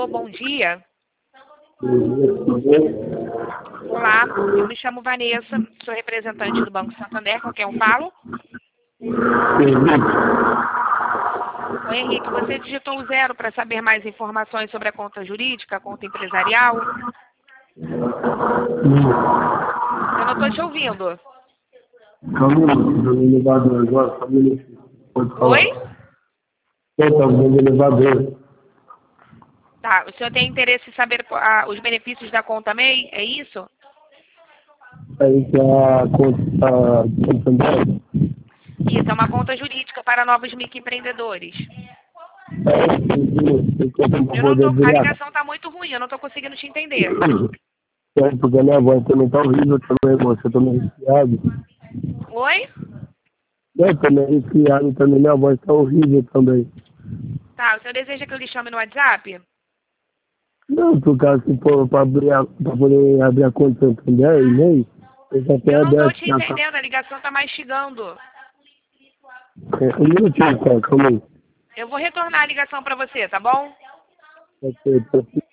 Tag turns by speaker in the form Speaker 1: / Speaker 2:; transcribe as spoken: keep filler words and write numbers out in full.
Speaker 1: Alô, bom dia. Olá, eu me chamo Vanessa, sou representante do Banco Santander, com quem eu falo? Oi, Henrique, você digitou o zero para saber mais informações sobre a conta jurídica, a conta empresarial? Eu não estou te ouvindo.
Speaker 2: Calma aí, estou no elevador agora, só um minutinho. Pode falar.
Speaker 1: Oi?
Speaker 2: Eu estava no elevador.
Speaker 1: Tá, o senhor tem interesse em saber ah, os benefícios da conta M E I, é isso?
Speaker 2: Aí que a conta a Santander.
Speaker 1: Isso, é uma conta jurídica para novos microempreendedores. Eu não tô, a ligação está muito ruim, eu não estou conseguindo te entender.
Speaker 2: É, porque a minha voz também tá horrível também, você também resfriado.
Speaker 1: Oi?
Speaker 2: Eu também resfriado também, minha voz tá horrível também.
Speaker 1: Tá, o senhor deseja que eu lhe chame no WhatsApp?
Speaker 2: Não, por causa que for pra, abrir a, pra poder abrir a conta Santander, e-mail, eu já tenho
Speaker 1: Eu não estou
Speaker 2: aberto
Speaker 1: te
Speaker 2: já.
Speaker 1: entendendo, a ligação está mastigando.
Speaker 2: É, um minutinho, só, calma aí.
Speaker 1: Eu vou retornar a ligação para você, tá bom?
Speaker 2: Ok,